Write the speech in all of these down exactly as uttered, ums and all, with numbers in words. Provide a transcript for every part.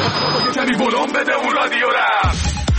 کمی بلوم بده اون رادیو را.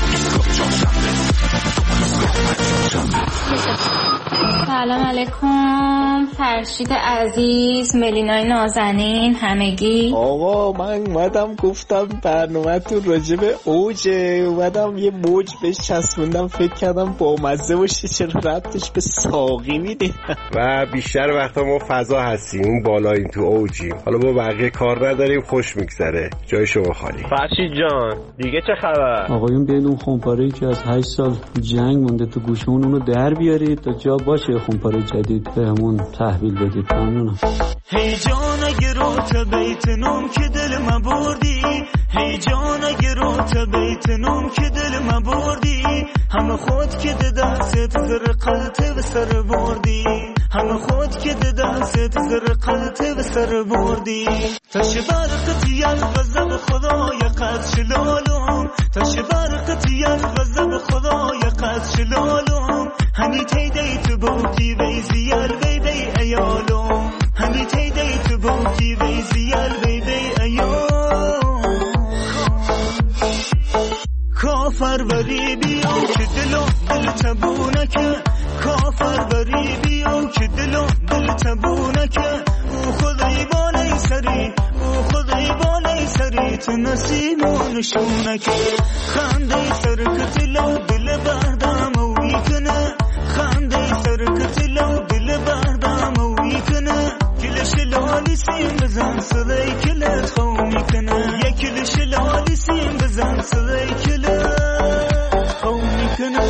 سلام علیکم فرشید عزیز، ملینای نازنین، همگی. آقا من اومدم گفتم برنامه تو راجب اوجه، اومدم یه موج بهش چسبوندم، فکر کردم با مزه باشه، چرا ربطش به ساقی میده؟ و بیشتر وقتا ما فضا هستیم، اون بالاییم تو اوجیم، حالا با بقیه کار نداریم، خوش میگذره، جای شما خالی. فرشید جان دیگه چه خبر؟ آقایون بیاید اون خونپاره‌ای که از هشت سال جنگ مونده تو گوشمون اونو در بیارید تا جا باشه خونپاره جدید بهمون تحویل بدید. ممنونم. هی جان اگه رو تا بیت نوم که دل ما بردی، هی جان اگه رو تا بیت نوم که دل ما بردی، همه خود که ده دست زر قلته به سر بردی، همه خود که ده دست زر قلته به سر بردی. تش برقتی از غضب خدای قد شلالم، تش برقتی از غضب خدای قد شلالم، هنی تیدی تو بوکی ویزیال بی بی ایالم، هنی تیدی تو بوکی ویزیال بی بی ایالم. کافر بری بیو که دلو دل تبونکه، کافر بری بیو که دلو دل تبونکه، او خدای بالای سری، او خدای بالای سری، تو نسیم و نشونکه، خنده سرکت لو دل بردم و ویکنه، خنده سرکت لو دل بردم و ویکنه، کلش لالی سیم بزن صدای کلت خو میکنه، یک کلش لالی سیم بزن صدای کلت خو میکنه.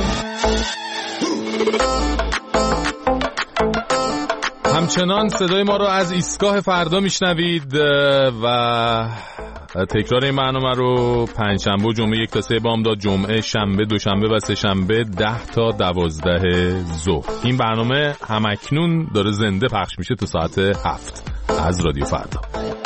همچنان صدای ما رو از ایستگاه فردا میشنوید و تکرار این برنامه رو پنجشنبه و جمعه یک تا سه بامداد، جمعه، شنبه، دوشنبه و سه شنبه ده تا دوازده ظهر. این برنامه همکنون داره زنده پخش میشه تا ساعت هفت از رادیو فردا.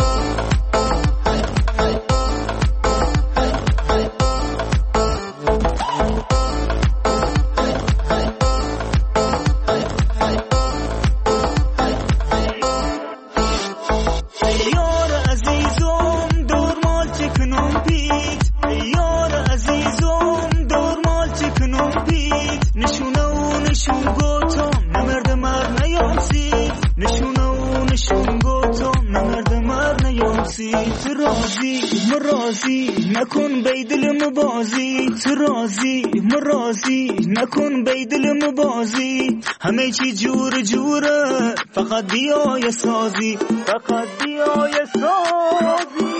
نکن بیدل مبازی، ترازی مرازی، نکن بیدل مبازی، همه چی جور جوره، فقط بیای سازی، فقط بیای سازی.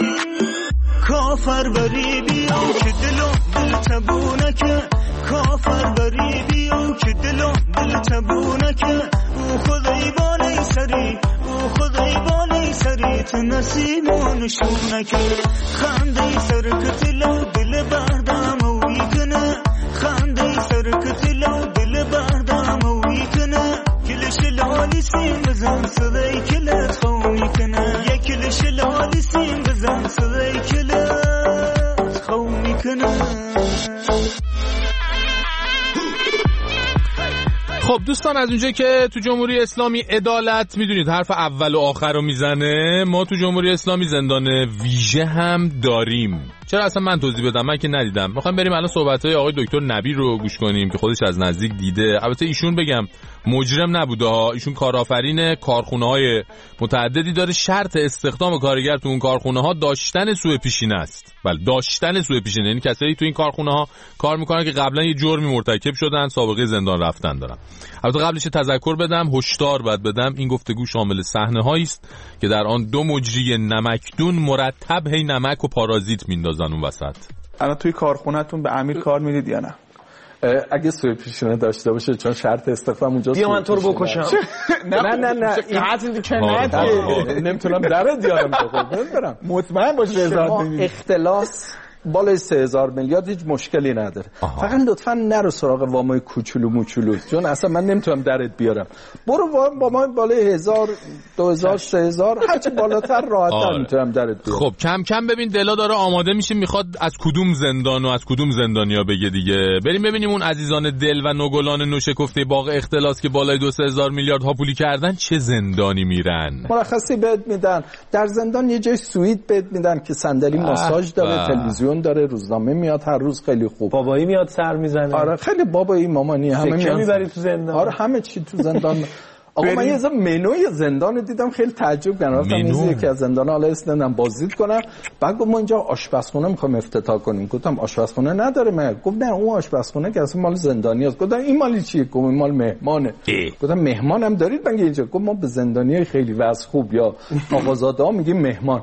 کافر بری بیو که دلو دل تبونکه، کافر بری بیو که دلو دل تبونکه، او خدای بالای سری، او خدای بالای سری، تو نسیم و نشونکه، خنده سرکت لو دل بردم و ویکنه، خنده سرکت لو دل بردم و ویکنه، کلش لالی سیم بزن صدای کلت خو میکنه، یک کلش لالی سیم بزن صدای کلت خو میکنه. خب دوستان، از اونجایی که تو جمهوری اسلامی عدالت میدونید حرف اول و آخر رو میزنه، ما تو جمهوری اسلامی زندان ویژه هم داریم. چرا اصلا من توضیح بدم؟ من که ندیدم. میخوام بریم الان صحبت‌های آقای دکتر نبی رو گوش کنیم که خودش از نزدیک دیده. البته ایشون بگم مجرم نبوده ها، ایشون کارآفرین کارخونه‌های متعددی داره. شرط استخدام کارگر تو اون کارخونه‌ها داشتن سوء پیشینه است. بله، داشتن سوء پیشینه، یعنی کسایی تو این کارخونه‌ها کار میکنن که قبلا یه جرمی مرتکب شدن، سابقه زندان رفتن دارن. البته قبلش تذکر بدم، هشدار باید بدم، این گفتگو شامل صحنه‌هایی است که در آن دو مجری نمکدون مرتب هی نمک و پارازیت میندازن اون وسط. الان توی کارخونه‌تون به امیر کار میدید یا نه؟ اگه سوء پیشینه داشته باشه، چون شرط استخدام اونجا بیا من تو رو بکشم. نه نه نه این حتی کنایت نمیتونم درت بیارم. خب برم مطمئن باش رضایت نمیدی. اختلاس بالای سه هزار میلیارد هیچ مشکلی نداره. آها. فقط لطفاً نرو سراغ وامای کوچولو موچولو، چون اصلا من نمیتونم درت بیارم. برو با ما بالای هزار، دو هزار، سه هزار هرچی بالاتر راحت‌تر میتونم درت بیارم. خب کم کم ببین دلا داره آماده میشه، میخواد از کدوم زندان و از کدوم زندانیا بگه دیگه. بریم ببینیم اون عزیزان دل و نوگلان نوشکفته باغ اختلاس که بالای دو سه هزار میلیارد هاپولی کردن چه زندانی میرن. مرخصی بهت میدن، در زندان یه جای سویت بهت میدن که صندلی ماساژ داره، تلویزیون داره، روزنامه میاد هر روز، خیلی خوب. بابایی میاد سر میزنه. آره خیلی بابایی مامانی همه میاد. میبری تو زندان. آره همه چی تو زندان. آقا من یه منوی زندان دیدم خیلی تعجب کردم. رفتم میز یکی از زندان حالا اسنادم بازدید کنم، بعد گفت ما اینجا آشپزخونه میخوایم افتتاح کنیم. گفتم آشپزخونه نداره من. گفت نه اون آشپزخونه که اصلا مال زندانیاست. گفتم این مال چیه؟ گفت این مال مهمانه. گفتم مهمانم دارید مگه اینجا؟ گفت ما به زندانیای خیلی وضع خوب یا آقازاده‌ها میگیم مهمان.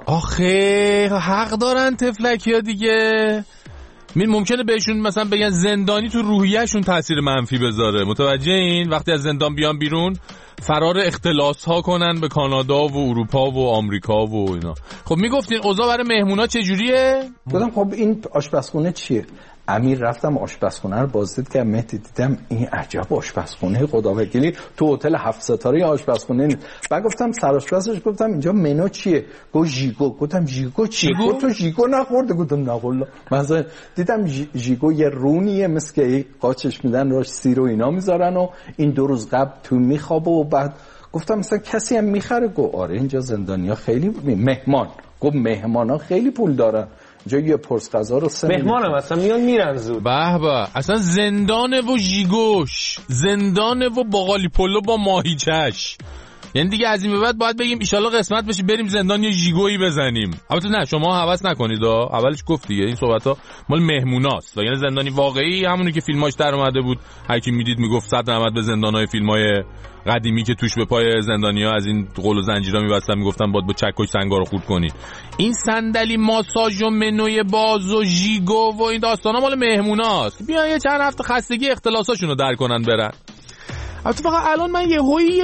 آخه حق دارن تفلکیا دیگه. من ممکنه بهشون مثلا بگن زندانی تو روحیه‌شون تاثیر منفی بذاره. متوجه این وقتی از زندان بیان بیرون فرار اختلاس ها کنن به کانادا و اروپا و آمریکا و اینا. خب میگفتین اوضاع برای مهمونا چه جوریه؟ گفتم خب این آشپزخونه چیه؟ امیر رفتم آشپزخونه رو بازدید کردم، مهدی دیدم این عجب آشپزخونه خداوکیلی تو هتل هفت ستاره آشپزخونه نیست. بعد گفتم سرآشپزش گفتم اینجا منو چیه؟ گفت ژیگو. گفتم ژیگو چیه؟ گفت تو ژیگو نخورده؟ گفتم نه والله. مثلا دیدم ژیگو یه رونیه مثل که قاچش میدن روش سیر و اینا میذارن و این دو روز قبل تو میخوابه و بعد گفتم مثلا کسی هم میخره؟ گفت آره اینجا زندانیا خیلی مهمان. گفت مهمانا خیلی پول دارن. جا یه پرس غذا رو سه مهمانم اصلا میان میرن زود. به به اصلا زندانه و ژیگوش، زندانه و باقالی پلو با ماهیچش. یعنی دیگه از این به بعد باید بگیم ان قسمت بشه بریم زندان یه ژیگویی بزنیم. البته نه شما هوس نکنید ها، اولش گفت دیگه این صحبت‌ها مال مهموناست. یعنی زندانی واقعی همونی که فیلماش در اومده بود، هر کی میدید میگفت صد رحمت به زندان‌های فیلمای قدیمی که توش به پای زندانی‌ها از این قل و زنجیرا می‌بستن میگفتن باید با چکش سنگا رو خورد کنی. این صندلی ماساژ و منوی باز و ژیگو و این داستانا مال مهموناست. بیان یه چند هفته خستگی اختلاساشونو در کنن برن. البته فقط الان من یه هویی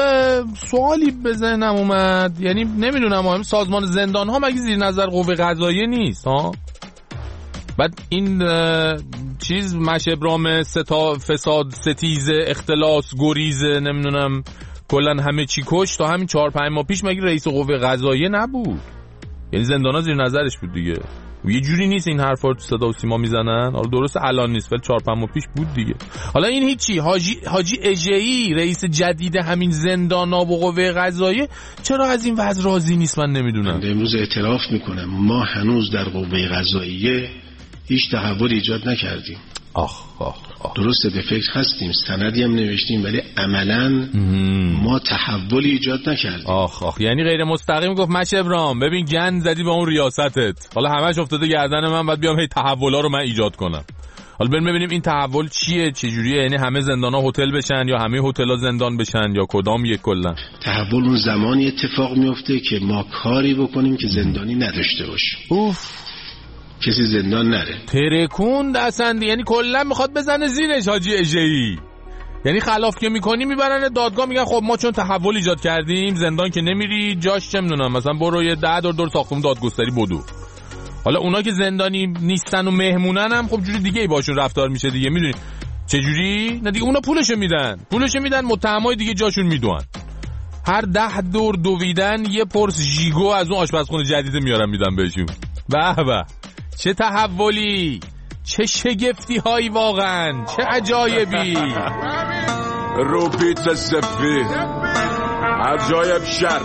سوالی به ذهنم اومد، یعنی نمیدونم هم سازمان زندان ها مگه زیر نظر قوه قضاییه نیست ها؟ بعد این چیز مشبرام ستا فساد ستیز اختلاس گریز نمیدونم کلن همه چی کش تا همین چهار پنج ماه پیش مگه رئیس قوه قضاییه نبود؟ یعنی زندان ها زیر نظرش بود دیگه. یه جوری نیست این حرفا رو تو صدا و سیما میزنن. حالا درست الان نیست ولی چهار پنج ماه پیش بود دیگه. حالا این هیچی. حاجی حاجی اژه‌ای رئیس جدید همین زندان و قوه قضاییه چرا از این وضع راضی نیست من نمیدونم. امروز اعتراف میکنم ما هنوز در قوه قضاییه هیچ تحول ایجاد نکردیم. آخ آخ آخ. درسته به فکر هستیم، سندی هم نوشتیم ولی عملاً ما تحولی ایجاد نکردیم. آخ آخ یعنی غیر مستقیم گفت مشبرام ببین گند زدی به اون ریاستت، حالا همش افتاده گردن من، بعد بیام هی تحولا رو من ایجاد کنم. حالا بریم ببینیم این تحول چیه چه جوریه، یعنی همه زندانا هتل بشن یا همه هتل‌ها زندان بشن یا کدام یک کلا؟ تحول اون زمانی اتفاق میفته که ما کاری بکنیم که زندانی نداشته باشه. اوف کسی زندان نره. ترکوند اصلا، یعنی کلا میخواد بزنه زیرش حاجی اژه‌ای. یعنی خلاف که میکنی میبرن دادگاه میگن خب ما چون تحول ایجاد کردیم زندان که نمیری جاش چه میدونم مثلا برو یه ده دور دور ساختمون دادگستری بدو. حالا اونا که زندانی نیستن و مهمونن هم خب جوری دیگه ای باشون رفتار میشه دیگه. میدونی چه جوری؟ نه دیگه اونا پولشو میدن پولشو میدن متهمای دیگه جاشون میدون. هر ده دور دویدن یه پرس ژیگو از اون آشپزخونه جدید میارن میدن بهشون. به به چه تحولی، چه شگفتی هایی، واقعا چه عجایبی. رو پیتزا سفید عجایب شر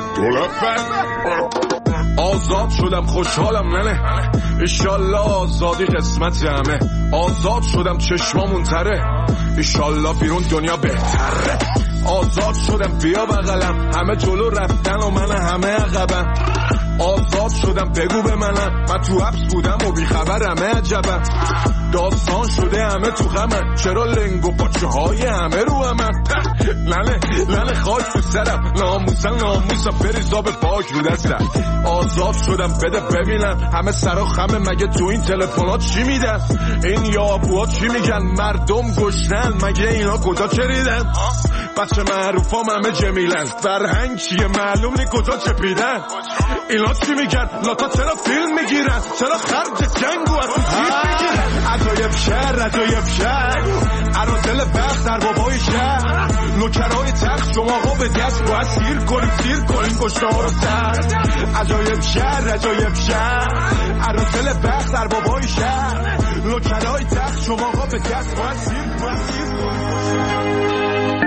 آزاد شدم خوشحالم ننه ایشالله آزادی قسمت همه. آزاد شدم چشمامون تره ایشالله بیرون دنیا بهتره. آزاد شدم بیا بغلم همه جلو رفتن و من همه عقبم. آزاد شدم بگو به منم من تو حبس بودم و بیخبرم عجبم. داستان شده همه تو غمم چرا لنگ و پاچه های همه رو همم. لنه لنه خاک تو سرم ناموسن ناموسم بریزا به پاک رو دستم. آزاد شدم بده ببینم همه سر و خمه مگه تو این تلفنات چی میدن. این یابوها چی میگن مردم گشنن مگه اینا کجا چریدن. بچه معروفام همه جمیلن فرهنگ چیه معلوم نی کجا چپیدن. اینا اینا چی میگن؟ لاتا چرا فیلم میگیرن؟ چرا خرج جنگو از اون تیر میگیرن؟ عجایب شهر عجایب شهر عرازل بخت در بابای شهر نوکرهای تخت شما ها به دست باید سیر کنید سیر کنید کشته ها رو سر عجایب شهر عجایب شهر عرازل بخت در بابای شهر نوکرهای تخت شما ها به دست باید سیر کنید سیر کنید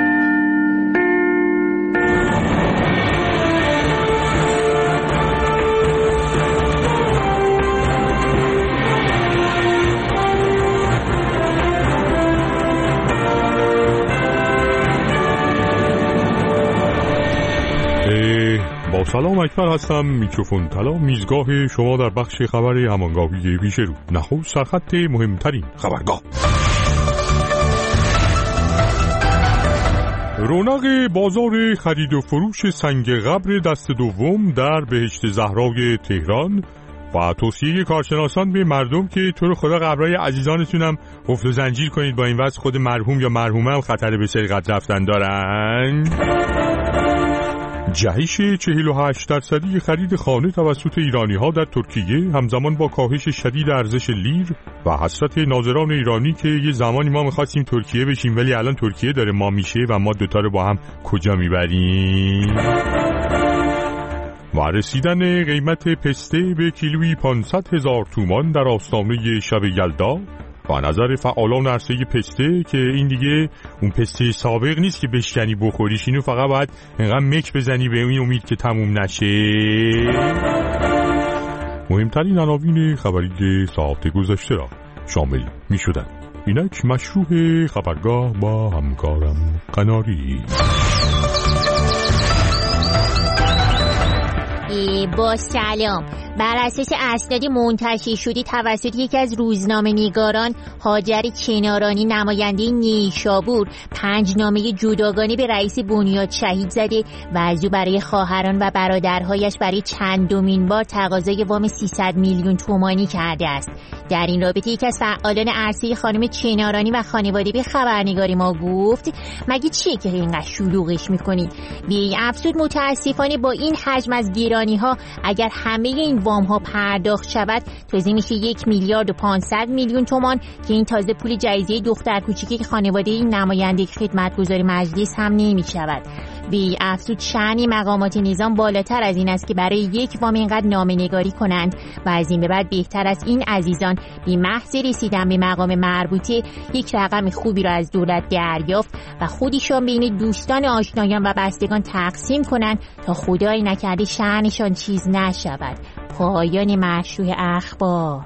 با سلام اکبر هستم. میکروفون طلا میزگاه شما در بخش خبر همانگاهی پیش رو. نخست سرخط مهمترین خبرگاه. رونق بازار خرید و فروش سنگ قبر دست دوم در بهشت زهرای تهران و توصیه کارشناسان به مردم که تو رو خدا قبرهای عزیزانتونم قفل و زنجیر کنید، با این وضع خود مرحوم یا مرحومه هم خطر به سرقت رفتن دارن. جهش چهل و هشت درصدی خرید خانه توسط ایرانی ها در ترکیه همزمان با کاهش شدید ارزش لیر و حسرت ناظران ایرانی که یه زمانی ما میخواستیم ترکیه بشیم ولی الان ترکیه داره ما میشه و ما دوتا رو با هم کجا میبریم. و رسیدن قیمت پسته به کیلویی پانصد هزار تومان در آستانه شب یلدا و نظر فعالان عرصه پسته که این دیگه اون پسته سابق نیست که بشکنی بخوریش، اینو فقط باید اینقدر مک بزنی به این امید که تموم نشه. مهمترین عناوین خبری ساعت گذشته را شامل می شدن. اینک مشروع خبرگاه با همکارم قناری. با سلام. بر اساس اسناد منتشر شده توسط یکی از روزنامه‌نگاران هاجر کنارانی نماینده نیشابور پنج نامه جداگانه به رئیس بنیاد شهید زده و از او برای خواهران و برادرهایش برای چندمین بار تقاضای وام سیصد میلیون تومانی کرده است. در این رابطه یکی از فعالان عرصه خانم کنارانی و خانواده به خبرنگاری ما گفت مگه چیه که اینقدر شلوغش میکنید؟ بی افزود متاسفانه با این حجم از گرانی ها اگر همه این وام ها پرداخت شود تازه میشه یک میلیارد و پانصد میلیون تومان که این تازه پول جایزه دختر کوچیکی که خانواده این نماینده خدمتگزار مجلس هم نمی شود. بی افزود شأن مقامات نظام بالاتر از این است که برای یک وام اینقدر نامه‌نگاری کنند و از این به بعد بهتر است این عزیزان بی محض رسیدن به مقام مربوطه یک رقم خوبی را از دولت دریافت و خودشان بین دوستان آشنایان و بستگان تقسیم کنند تا خدای نکرده شأنشان چیز نشود. پایان مشروع اخبار.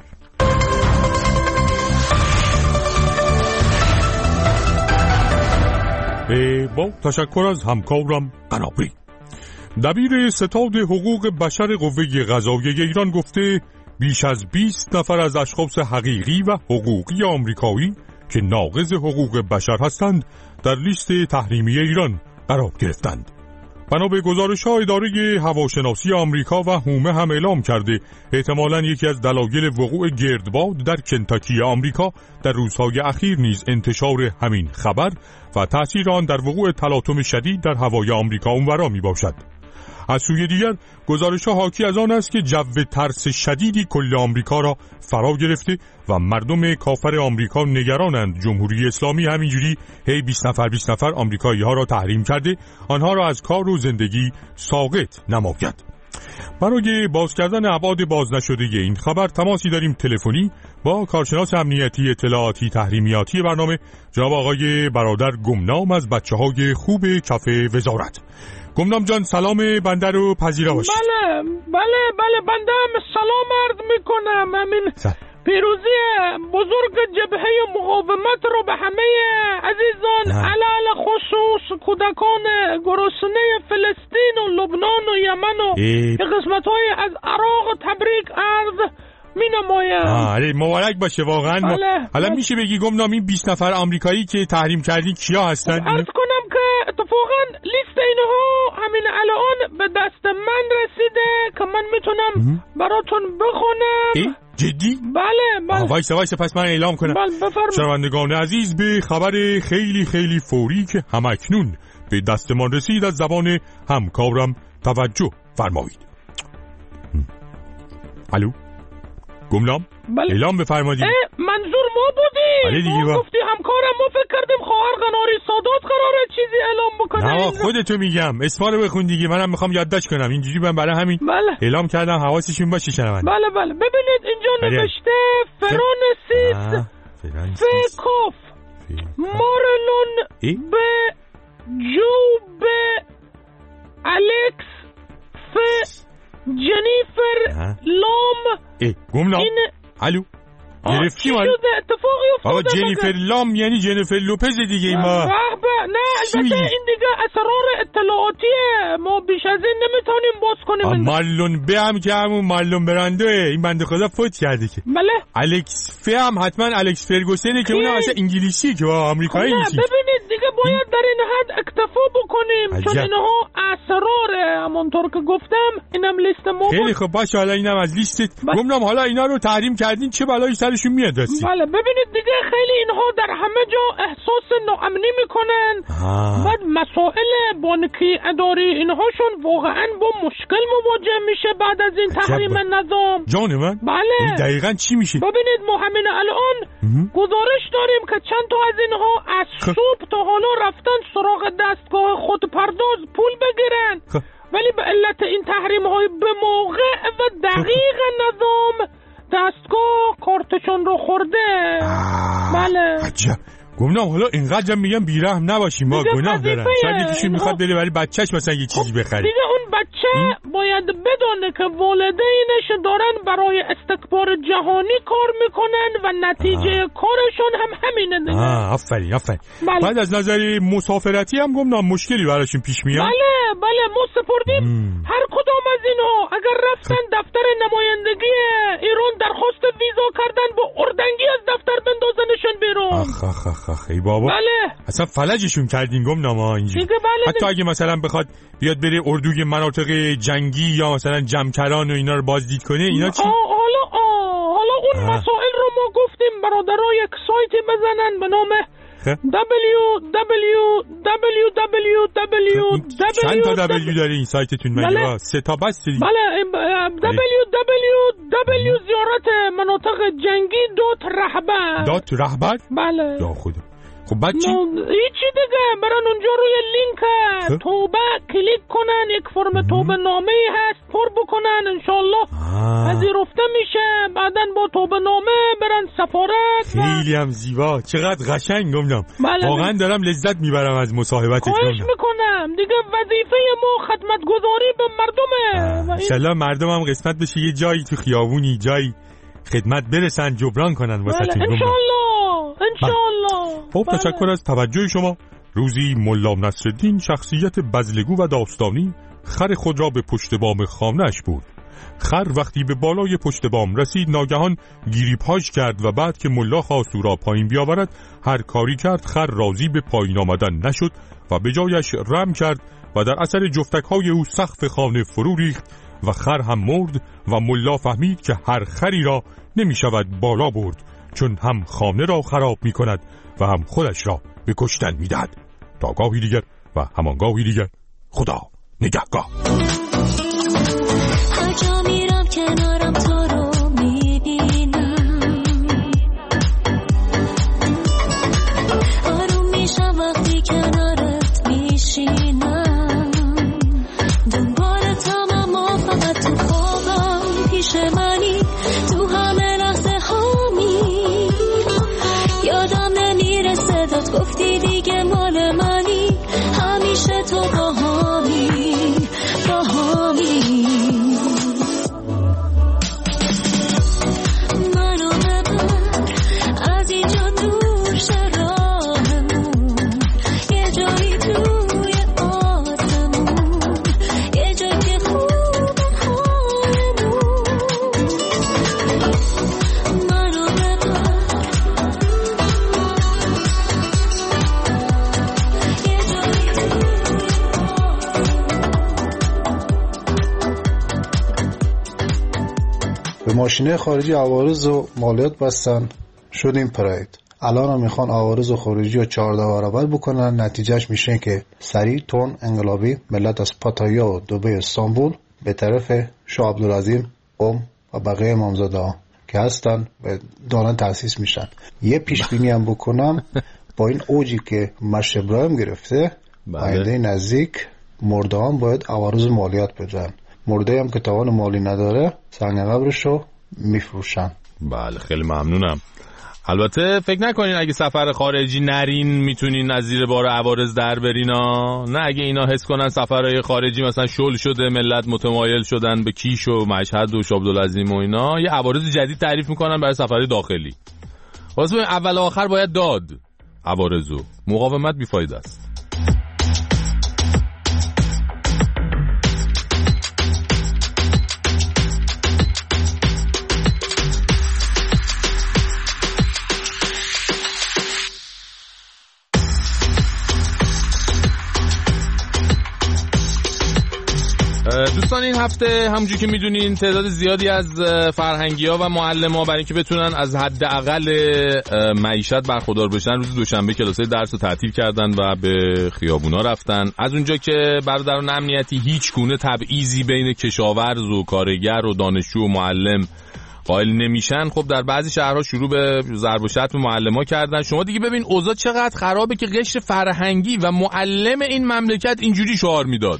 با تشکر از همکارم قناری. دبیر ستاد حقوق بشر قوه قضاییه ایران گفته بیش از بیست نفر از اشخاص حقیقی و حقوقی آمریکایی که ناقض حقوق بشر هستند در لیست تحریمی ایران قرار گرفتند. بنا به گزارش‌ها اداره هواشناسی آمریکا و هومه هم اعلام کرده احتمالاً یکی از دلایل وقوع گردباد در کنتاکی آمریکا در روزهای اخیر نیز انتشار همین خبر و تأثیر آن در وقوع تلاطم شدید در هوای آمریکا اونورا می باشد. از سوی دیگر گزارش‌ها حاکی از آن است که جو ترس شدیدی کل آمریکا را فرا گرفته و مردم کافر آمریکا نگرانند جمهوری اسلامی همینجوری هی بیست نفر بیست نفر آمریکایی‌ها را تحریم کرده آنها را از کار و زندگی ساقط نماید. برای باز کردن ابعاد باز نشده این خبر تماسی داریم تلفنی با کارشناس امنیتی اطلاعاتی تحریمیاتی برنامه جناب آقای برادر گمنام از بچه‌های خوب کف وزارت. گمنام جان سلام بنده رو پذیرا باشید. بله بله بله بنده هم سلام عرض میکنم. همین پیروزی بزرگ جبهه مقاومت رو به همه عزیزان علل خصوص کودکان گرسنه فلسطین و لبنان و یمن و یه قسمت های از عراق تبریک عرض می نمایم. آره مبارک باشه واقعا. بله. حالا میشه بگی گمنام این بیست نفر آمریکایی که تحریم کردی کیا هستن؟ عرض کنم که اتفاقا لیست اینها همین الان به دست من رسیده که من میتونم براتون بخونم. جدی؟ بله بله. وایسا وایسا پس من اعلام کنم. بله بفرمایید. شنوندگان عزیز به خبر خیلی خیلی فوری که همکنون به دست ما رسید از زبان همکارم توجه فرمایید. الو گمنام بله. اعلام بفرمایید. منظور ما بودی؟ بله دیگه با گفتی همکارم، ما فکر کردیم خواهر قناری سادات قراره چیزی اعلام بکنه. نه خودتو میگم، اسما رو بخون دیگه، منم میخوام یادداشت کنم اینجوری. من برای همین بله. اعلام کردم حواسشون باشه شنونده. بله بله ببینید اینجا نوشته فرانسیس فکوف مارلون به جو به الکس ف جنیفر لام. ای گمنام الو گرفتی مال اتفاقی افتاده. آقا جنیفر لام یعنی جنیفر لوپز دیگه ما. نه البته این دیگه اسرار اطلاعاتیه، ما بیش از این نمیتونیم باز کنیم. مارلون به هم که همون مارلون براندوه، این بنده خدا فوت کرده که. بله. الکس ف هم حتما الکس فرگوسنه که اون اصلا انگلیسی که با آمریکایی نیست. ببینید دیگه باید در این حد اکتفا بکنیم چون اینها اسراره. همونطور که گفتم اینم لیست ما. خیلی خب باشه، حالا اینم از لیستت. گفتم حالا اینا رو تحریم کردین چه بلایی سرشون میاد راستی؟ بله ببینید دیگه خیلی اینها در همه جا احساس ناامنی میکنن. بعد مسائل بانکی اداری اینهاشون واقعا با مشکل مواجه میشه بعد از این تحریم نظام. جان من؟ بله. دقیقاً چی میشه؟ ببینید ما همین الان گزارش داریم که چند تا از اینها از صبح تا حالا رفتن سراغ دستگاه خودپرداز پول بگیرن، ولی به علت این تحریم های به موقع و دقیق نظام دستگاه کارتشون رو خورده. بله. عجب. گمنام حالا اینقدر میگم بیرحم نباشیم، ما گناه دارن. شاید یکیشون میخواد بره برای بچهش مثلا یه چیزی بخره. دیگه اون بچه ام؟ باید بدونه که والدینش دارن برای استکبار جهانی کار میکنن و نتیجه آه. کارشون هم همینه دیگه. آه آفرین آفرین. بله. بعد از نظر مسافرتی هم گمنام مشکلی براشون پیش میاد؟ بله بله ما سپردیم هر کدام از اینها اگر رفتن دفتر نمایندگی ایران درخواست ویزا کردن با اردنگی از دفتر بندازنشون بیرون. آخ آخ آخ آخ ای بابا. بله. اصلا فلجشون کردین گمنام ها اینجوری. بله حتی اگه مثلا بخواد بیاد بره اردوی مناطق جنگی یا مثلا جمکران و اینا رو بازدید کنه اینا چی؟ حالا آه حالا اون آه. مسائل رو ما گفتیم برادرها یک سایتی بزنن به نام دبلیو دبلیو دبلیو دبلیو دبلیو چند تا دبلیو داره این سایتتون مگه؟ سه تا بس دیگه. بله دبلیو دبلیو دبلیو زیارت مناطق جنگی دات رهبر. دات رهبر؟ بله. یا خدا. خب بعد چی؟ هیچی دیگه برن اونجا روی لینک توبه کلیک کنن، یک فرم توبه نامه‌ای هست پر بکنن، انشالله پذیرفته میشه. بعدن با توبه نامه برن سفارت. خیلی هم زیبا، چقدر قشنگ گمنام. بله. واقعا دارم لذت میبرم از مصاحبتت. خواهش میکنم دیگه، وظیفه ما خدمتگزاری به مردمه. انشالله مردم هم قسمت بشه یه جایی تو خیابونی جایی خدمت برسن جبران کنن واسه تون. انشالله انشالله. خب تشکر از توجه شما. روزی ملا نصرالدین شخصیت بزلگو و داستانی خر خود را به پشت بام خانه‌اش برد. خر وقتی به بالای پشت بام رسید ناگهان گیری پاش کرد و بعد که ملا خواست او را پایین بیاورد هر کاری کرد خر راضی به پایین آمدن نشد و به جایش رم کرد و در اثر جفتک‌های او سقف خانه فرو ریخت و خر هم مرد و ملا فهمید که هر خری را نمی شود بالا برد چون هم خانه را خراب می کند و هم خودش را به کشتن می دهد. تا گاهی دیگر و همان گاهی دیگر، خدا نگهگاه. هر جا میرم کنارم تو رو میبینم، آروم میشم وقتی کنارت میشینم، دنبالتم اما فقط تو خوابم پیش منی، تو همه لحظه هامی، یادم نمیره صدات گفتی دیگه مال منی، همیشه تو با هامی با هامی. منو ببر از اینجا دور شه راهمون، یه جایی توی آسمون، یه جایی که خوبه حالمون. منو ببر یه جایی توی به ماشینه خارجی عوارض و مالیات بستن، شدیم پراید. الان هم میخوان عوارض و خارجی رو چهارده برابر بکنن. نتیجهش میشه که سریع تون انقلابی ملت از پاتایا و دبی و استانبول به طرف شاه عبدالعظیم قم و بقیه امامزاده ها که هستن دارن تأسیس میشن. یه پیش بینی هم بکنم با این اوجی که مشت ابراهیم گرفته آینده نزدیک مرده هم باید عوارض مالیات بدن. مرده هم که توان مالی نداره سنگ قبرشو میفروشن. بله خیلی ممنونم. البته فکر نکنین اگه سفر خارجی نرین میتونین از زیر بار عوارض در برین ها. نه اگه اینا حس کنن سفرهای خارجی مثلا شل شده، ملت متمایل شدن به کیش و مشهد و شابدالعظیم و اینا، یه عوارض جدید تعریف میکنن برای سفرهای داخلی. واسه اول و آخر باید داد عوارضو. مقاومت بیفایده است. دوستان این هفته همونجوری که میدونین تعداد زیادی از فرهنگی‌ها و معلم‌ها برای اینکه بتونن از حداقل معیشت برخوردار بشن روز دوشنبه کلاسای درس رو تعطیل کردن و به خیابونا رفتن. از اونجا که برادران امنیتی هیچ گونه تبعیضی بین کشاورز و کارگر و دانشجو و معلم قائل نمیشن، خب در بعضی شهرها شروع به ضرب و شتم معلم‌ها کردن. شما دیگه ببین اوضاع چقدر خرابه که قشر فرهنگی و معلم این مملکت اینجوری شعار میداد.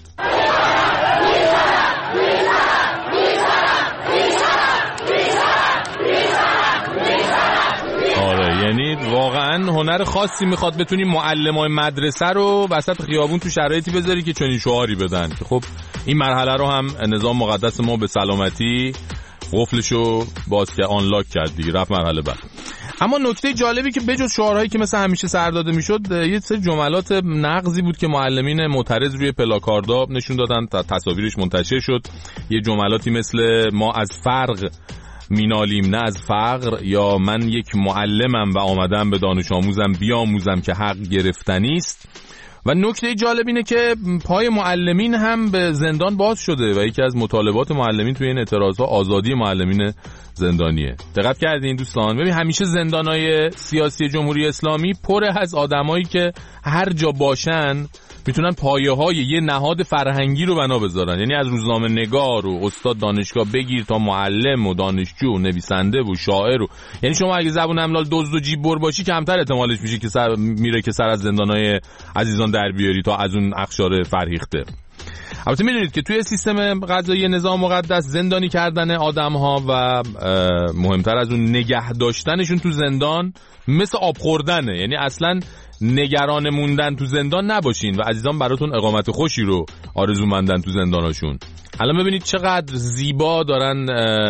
یعنی واقعا هنر خاصی میخواد بتونی معلمای مدرسه رو وسط خیابون تو شرایطی بذاری که چنین شعاری بدن که خب این مرحله رو هم نظام مقدس ما به سلامتی قفلشو باز که آنلاک کرد دیگه، رفت مرحله بعد. اما نکته جالبی که بجز شعارهایی که مثلا همیشه سر داده میشد، یه سری جملات نقضی بود که معلمین معترض روی پلاکاردا نشون دادن، تصاویرش منتشر شد. یه جملاتی مثل ما از فرق مینالیم نه از فقر، یا من یک معلمم و آمدم به دانش آموزم بیاموزم که حق گرفتنی است. و نکته جالب اینه که پای معلمین هم به زندان باز شده و یکی از مطالبات معلمین توی این اعتراضها آزادی معلمین زندانیه. دقت کردین دوستان؟ ببین همیشه زندانهای سیاسی جمهوری اسلامی پر از آدمایی که هر جا باشن میتونن پایه‌های یه نهاد فرهنگی رو بنا بذارن. یعنی از روزنامه نگار و استاد دانشگاه بگیر تا معلم و دانشجو و نویسنده و شاعر و، یعنی شما اگه زبون املال دزد و جیب بر باشی کمتر احتمالش میشه که سر میره که سر از زندانهای عزیزان در بیاری تا از اون اقشار فرهیخته. البته میدونید که توی سیستم قضایی نظام مقدس زندانی کردن آدم‌ها و مهمتر از اون نگه داشتنشون تو زندان مثل آب خوردنه. یعنی اصلاً نگران موندن تو زندان نباشین و عزیزان براتون اقامت خوشی رو آرزومندن تو زنداناشون. الان ببینید چقدر زیبا دارن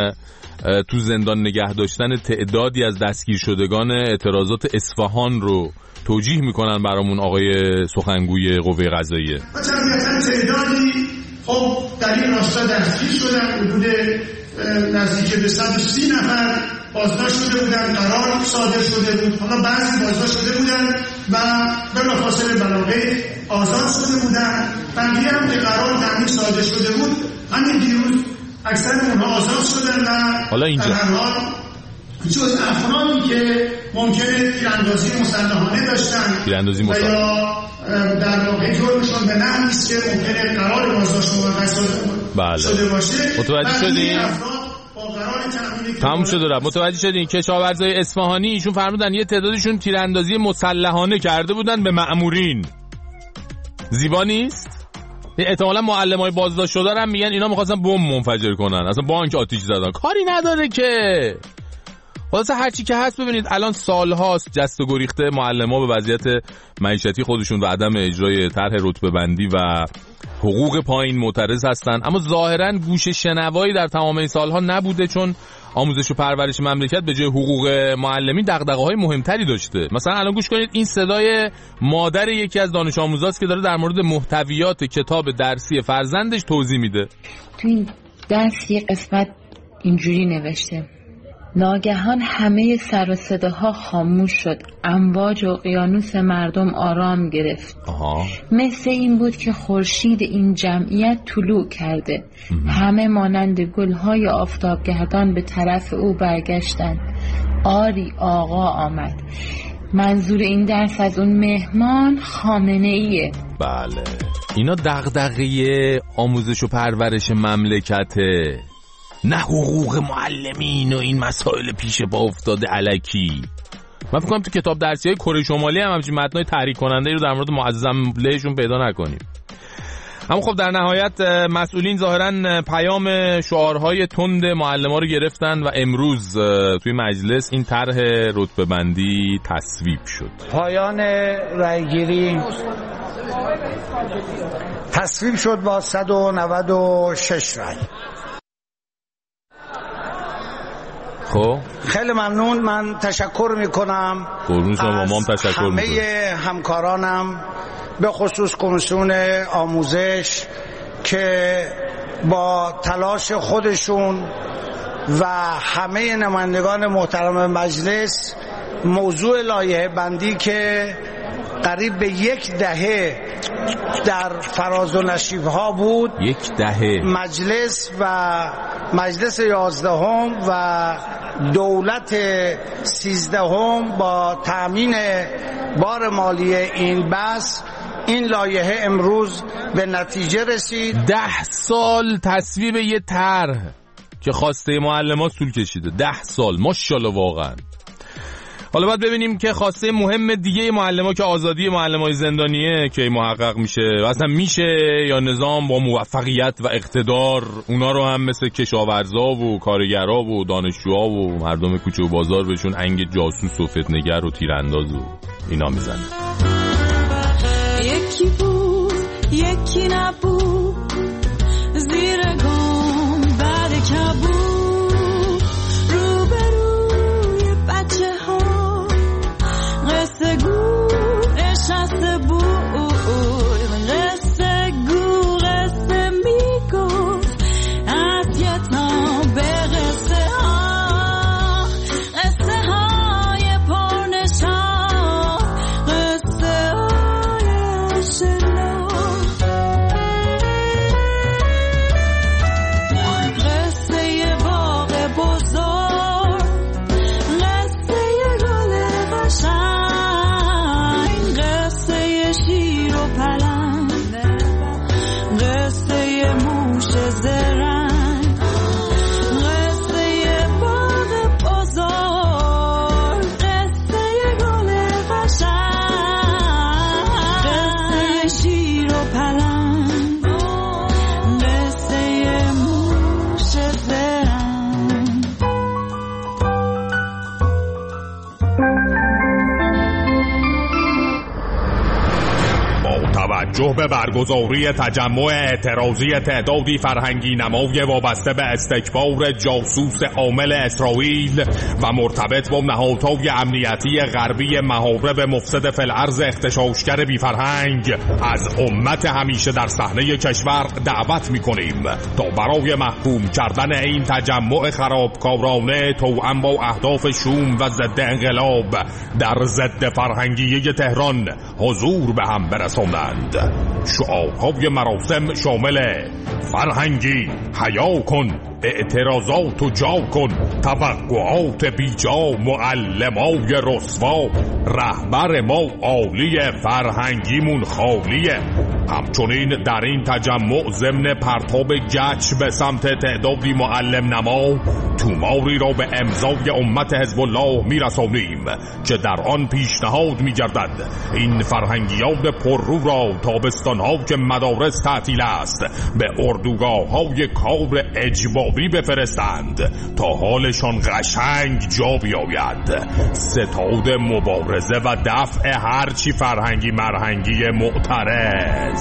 تو زندان نگه داشتن تعدادی از دستگیر شدگان اعتراضات اصفهان رو توجیه میکنن برامون آقای سخنگوی قوه قضاییه. طبیعتاً تعدادی خب در این راستا دستگیر شدن، حدود نزدیک به صد و سی نفر بازداشت شده بودن، قرار صادر شده بود. حالا بعضی بازداشت شده بودن و بلافاصله بلاغه آزاد شده بودن. بقیه هم که قرار تامین صادر شده بود همین دیروز اکثر اونها آزاد شدن و حالا اینجا در حال جز افرادی که ممکنه تیراندازی مسلحانه داشتن تیراندازی و یا در واقع جرمشون به نحوی است که ممکنه قرار بازداشت موقت شده باشه. متوجه شدین؟ تموم شده رفت. متوجه شدین کشاورزای اصفهانی ایشون فرمودن یه تعدادشون تیراندازی مسلحانه کرده بودن به مأمورین. زیبا نیست؟ احتمالاً معلمای بازداشت شده هم میگن اینا می‌خواستن بمب منفجر کنن، اصلا بانک آتش زدن، کاری نداره که. خلاصه هر چی که هست ببینید الان سال‌هاست جست و گریخته معلم‌ها به وضعیت معیشتی خودشون و عدم اجرای طرح رتبه بندی و حقوق پایین معترض هستن، اما ظاهراً گوش شنوایی در تمام این سال‌ها نبوده، چون آموزش و پرورش مملکت به جای حقوق معلمین دغدغه‌های مهمتری داشته. مثلا الان گوش کنید این صدای مادر یکی از دانش آموزاست که داره در مورد محتویات کتاب درسی فرزندش توضیح میده. تو این درس یه قسمت اینجوری نوشته: ناگهان همه سر و صداها خاموش شد، امواج و اقیانوس مردم آرام گرفت. آها. مثل این بود که خورشید این جمعیت طلوع کرده. ام. همه مانند گلهای آفتابگردان به طرف او برگشتند. آری آقا آمد. منظور این درس از اون مهمان خامنه ایه. بله اینا دغدغه آموزش و پرورش مملکته. نه حقوق معلمین و این مسائل پیش پا افتاده الکی. من فکر کنم تو کتاب درسی‌های کره شمالی هم همچین متنای تحریک کننده رو در مورد معظم لهشون پیدا نکنیم. اما خب در نهایت مسئولین ظاهراً پیام شعارهای تند معلم‌ها رو گرفتن و امروز توی مجلس این طرح رتبه بندی تصویب شد. پایان رأیگیری تصویب شد با صد و نود و شش رأی. خب خیلی ممنون. من تشکر میکنم از همه همکارانم، به خصوص کمیسیون آموزش که با تلاش خودشون و همه نمایندگان محترم مجلس موضوع لایحه بندی که قریب به یک دهه در فراز و نشیب‌ها بود، یک دهه مجلس و مجلس یازدهم و دولت سیزدهم با تأمین بار مالی این بس این لایحه امروز به نتیجه رسید. ده سال تصویب یه طرح که خواسته معلم‌ها طول کشیده. ده سال ماشاءالله واقعا. حالا باید ببینیم که خواسته مهم دیگه معلم‌ها که آزادی معلمای زندانیه که محقق میشه و اصلا میشه یا نظام با موفقیت و اقتدار اونا رو هم مثل کشاورزا و کارگرا و دانشجوها و مردم کوچه و بازار بهشون انگ جاسوس و فتنه‌گر و تیرانداز و اینا میزنه. یکی بود یکی نبود، زیر گام بعد کبود، روبروی بچه ها قصه گو نشسته بود، قصه گو قصه میگفت از یه تا به قصه ها، قصه های پرنشان، قصه های آشنا، قصه باغ بزرگ، قصه گل قشنگ، قصه شیر و پلنگ، قصه موش زرنگ، قصه باغ بزرگ، قصه گل قشنگ، قصه شیر و پلنگ، قصه موش زرنگ. با توجه به برگزاری تجمع اعتراضی تعدادی فرهنگی نمای وابسته به استکبار جاسوس عامل اسرائیل و مرتبط با نهادهای امنیتی غربی محارب مفسد فی الارض اغتشاشگر بی فرهنگ، از امت همیشه در صحنه کشور دعوت می‌کنیم تا برای محکوم کردن این تجمع خرابکارانه توأم با اهداف شوم و ضد انقلاب در ضد فرهنگیه تهران حضور به هم برسانند. شعارهای مراسم شامل فرهنگی حیا کن، اعتراضات و جا کن، توقعات بیجا معلمای رسوا، رهبر ما عالی فرهنگیمون خالیه. همچنین در این تجمع ضمن پرتاب گچ به سمت تعدادی معلم نما توماری را به امضای امت حزب الله میرسانیم که در آن پیشنهاد میگردد این فرهنگیان پررو را تابستانها که مدارس تعطیل است به اردوگاه های کار اجباری بفرستند تا حالشان قشنگ جا بیاید. ستاد مبارزه و دفع هرچی فرهنگی مرهنگی معترض.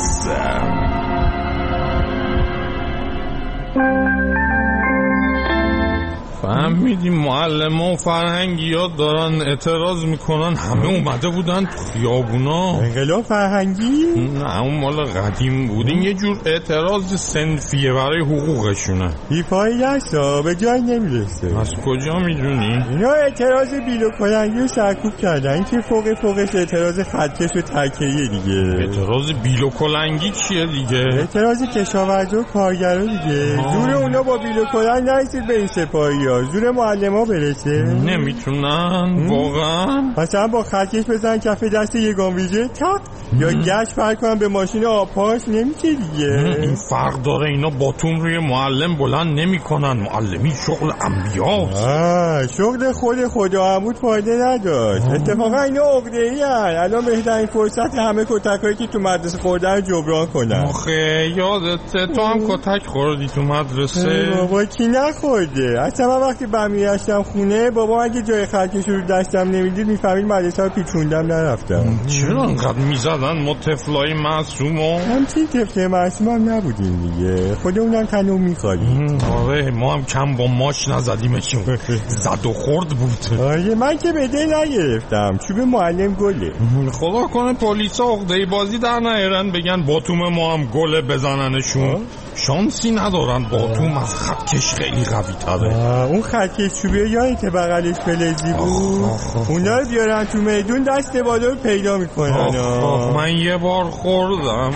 فهمیدیم معلم و فرهنگی ها دارن اعتراض میکنن، همه اومده بودن تو خیابونا. انقلاب فرهنگی؟ نه اون مال قدیم بود، این یه جور اعتراض صنفیه برای حقوقشونه. بیپایی هستا به جای نمیرسه. از کجا میدونی؟ اینا اعتراض بیلو کننگی رو سرکوب کردن، این که فوق فوقش اعتراض خطکش و تکیه دیگه. اعتراض بیلو کننگی چیه دیگه؟ اعتراض کشاورزا و کارگرا دیگه. زور اونا با بیلو کنن نرسید به این سپاهی ها، زور زور معلما برسه؟ نمیتونن واقعا. مثلا با خطکش بزن کف دست یگان ویژه تق یا گشت پر کنن به ماشین آبپاش، نمیشه دیگه. این فرق داره، اینا باتون روی معلم بلند نمیکنن، معلمی شغل انبیاست. شغل خود خدا هم بود، فایده نداشت. اتفاقا اینا عقده‌ای هن. الان بهترین فرصت همه کتکایی که تو مدرسه خوردن رو جبران کنن. آخه یادته تو هم کتک خوردی تو مدرسه؟ بابا کی نخورده؟ اصلا من وقتی برمیگشتم خونه بابا اگه جای خطکش رو دستم نمیدید میفهمید مدرسه رو پیچوندم نرفتم. چرا انقدر میزدن ما طفلای معصومو؟ همچین طفل معصوم هم نبودیم دیگه، خودمونم تنو میخوادیم. آره ما هم کم با ماش نزدیمشون، زد و خورد بود. آره من که به دل نگرفتم، چوب معلم گله. خدا کنه پلیسا عقده‌ای بازی در نیارن بگن باتوم ما هم گله بزننشون. شانسی ندارن، باتوم از خطکش خیلی قوی تره. اون خطکش چوبه یایی که بغلش فلزی بود اونا رو بیارن تو میدون دست بالا رو پیدا میکنن. من یه بار خوردم.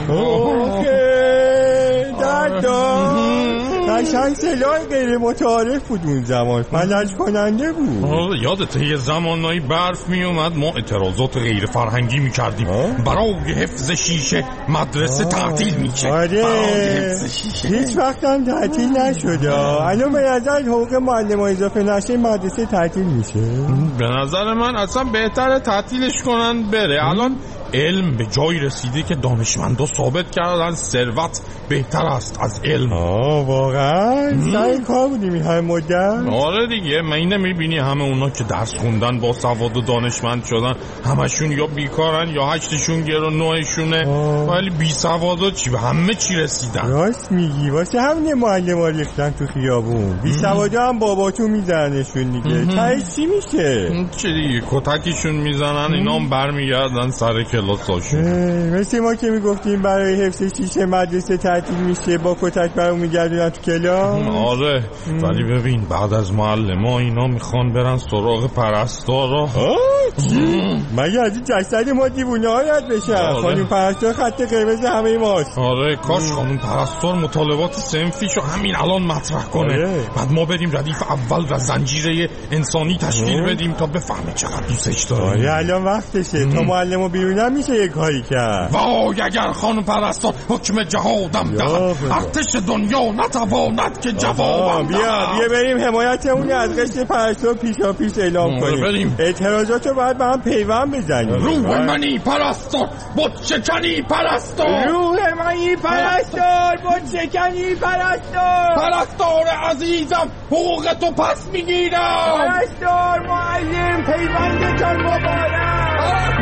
درد دار قشنگ سلاح غیر متعارف بود اون زمان، فلج کننده بود. یادته یه زمانایی برف می اومد ما اعتراضات غیر فرهنگی می کردیم برای حفظ شیشه مدرسه تعطیل میشه. آره هیچ وقت هم تعطیل نشده. الان به نظر حقوق معلم اضافه نشه مدرسه تعطیل میشه. به نظر من اصلا بهتره تعطیلش کنن بره. الان علم به جای رسیده که دانشمندا ثابت کردن ثروت بهتر است از علم. آه واقعا سعی کار بودیم این همه مدت. آره دیگه، من اینه میبینی همه اونا که درس خوندن با سواد و دانشمند شدن همشون یا بیکارن یا هشتشون گرو نوعشونه، ولی بی سوادا چی به همه چی رسیدن. راست میگی، واسه همین معلم ها ریختن تو خیابون. بی سوادا هم باباتون میزنشون دیگه. تاش چی میشه؟ چی دیگه کتکشون میزنن، اینا هم برمیگردن سر کلاساشون. مثل ما که میگفتیم برای حفظ شیشه مدرسه تعطیل میشه با کتک برام میگردونن تو کلاس. آره ولی ببین بعد از معلما اینا میخوان برن سراغ پرستارا. مگه از این جسد ما دیوونه ها یاد بشن؟ خانم پرستار خط قرمز همه ماست. آره کاش خانم پرستار مطالبات صنفیشو همین الان مطرح کنه. آره. بعد ما بریم ردیف اول و زنجیره انسانی تشکیل بدیم تا بفهمه چقدر دوستش داره. آره الان وقتشه. تا معلمو بیرونم میشه یک کاری کرد. وای اگر خانم پرستار حکم جهادم دهد ارتش دنیا نتواند که جوابم بیا دهد. بیا بریم حمایتمون از قشر پرستار پیشا پیش اعلام کنیم. بریم. اعتراضاتو باید به هم پیوند بزنیم. روح منی پرستار بت شکنی پرستار، روح منی پرستار بت شکنی پرستار، پرستار عزیزم حقوق تو پس میگیرم. پرستار معلم پیوندتان مبارک.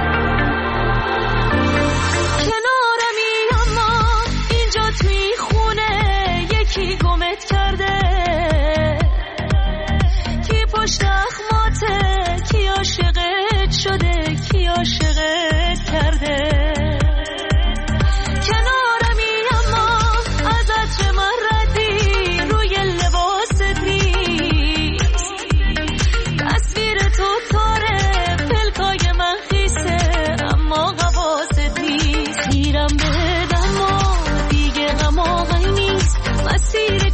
کنارمی اما اینجا توی خونه یکی گمت کرده، کی پشت اخماته، کی عاشقت شده، کی عاشقت کرده. کنارمی اما از عطر من ردی روی لباست نیست، تصویر تو تاره پلکای من خیسه اما قواست نیست. گیرم به دما دیگه غماغی نیست، مسیر